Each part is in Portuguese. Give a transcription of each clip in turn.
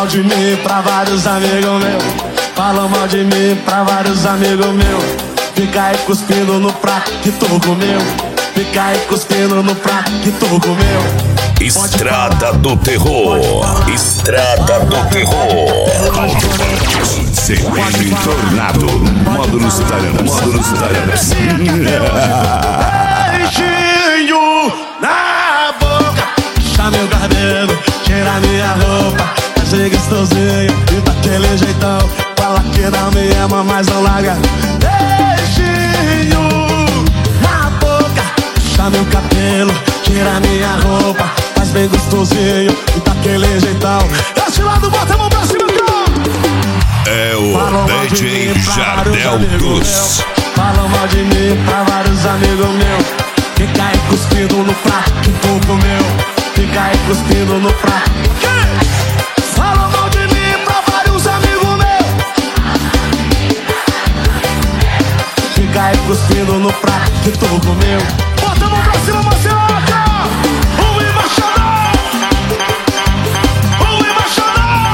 mal de mim pra vários amigos meus. Falam mal de mim pra vários amigos meus. Fica aí cuspindo no prato que tu comeu. Fica aí cuspindo no prato que tu comeu. Estrada do Terror. Estrada do Terror. CPM Tornado. Módulos Italianos. Módulos Italianos. Beijinho na boca. Puxa meu cabelo, tira minha roupa. Achei gostosinho e daquele jeitão. Fala que não me ama, mas não larga. Beijinho na boca. Puxa meu cabelo, tira minha roupa. Faz bem gostosinho e daquele jeitão. Desse lado, bota a mão pra cima, é o DJ Jardel Cruz. Falam mal de mim pra vários amigos meus. Fica aí cuspindo no prato que tu comeu. Fica aí cuspindo no prato. Falam mal de mim pra vários amigos meus. Fica aí cuspindo no prato que tu comeu. Bota a mão pra cima, Marcelo. O embaixador. O embaixador.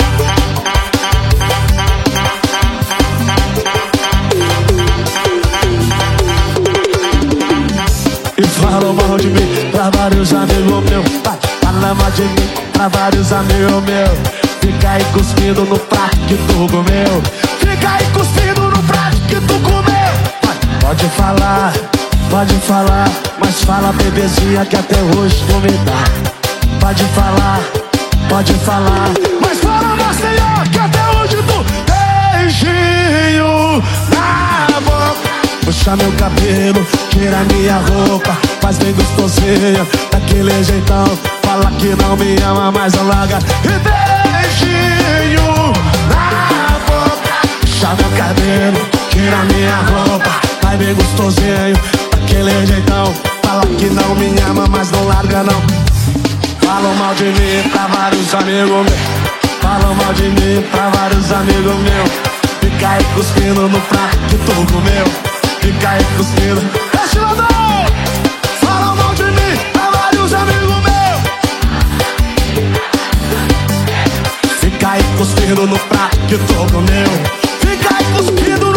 E falam mal de mim pra vários amigos meus. Fala mal de mim pra vários amigos meus. Fica aí cuspindo no prato que tu comeu. Fica aí cuspindo no prato que tu comeu. Pode falar, mas fala bebezinha que até hoje tu me dá. Pode falar, mas fala Maceió que até hoje tu. Beijinho na boca. Puxa meu cabelo, tira minha roupa. Faz bem gostosinho, daquele jeitão. Fala que não me ama, mas não larga. E beijinho na boca. Puxa meu cabelo, tira minha roupa. Faz bem gostosinho, daquele jeitão. Fala que não me ama, mas não larga não. Falam mal de mim pra vários amigos meus. Falam mal de mim pra vários amigos meus. Fica aí cuspindo no prato que tu comeu. Fica aí cuspindo. Deixa eu andar. Falam mal de mim pra vários amigos meus. Fica aí cuspindo no prato que tu comeu. Fica aí cuspindo